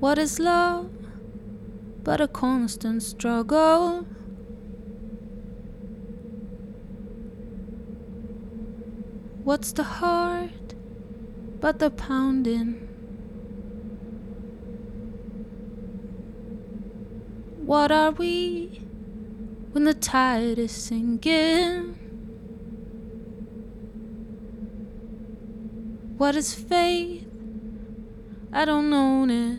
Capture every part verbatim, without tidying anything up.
What is love but a constant struggle? What's the heart but the pounding? What are we when the tide is sinking? What is faith? I don't own it.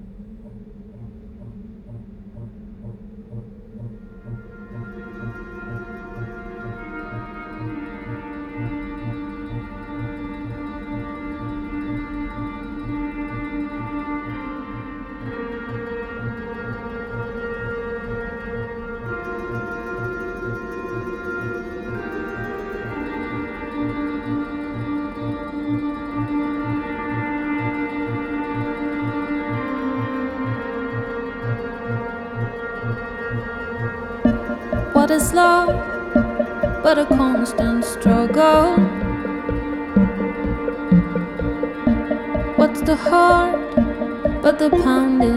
What is love but a constant struggle? What's the heart but the pounding?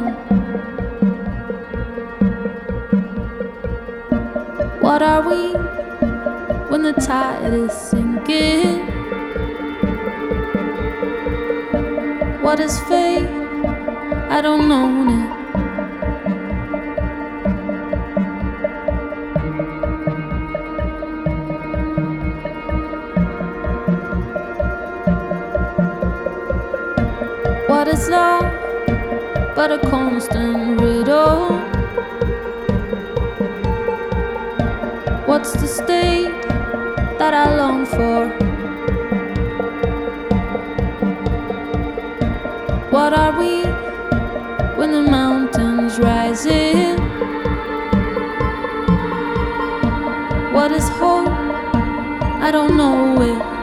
What are we when the tide is sinking? What is faith? I don't own it. What is love but a constant riddle? What's the state that I long for? What are we when the mountains rising? What is hope? I don't know it.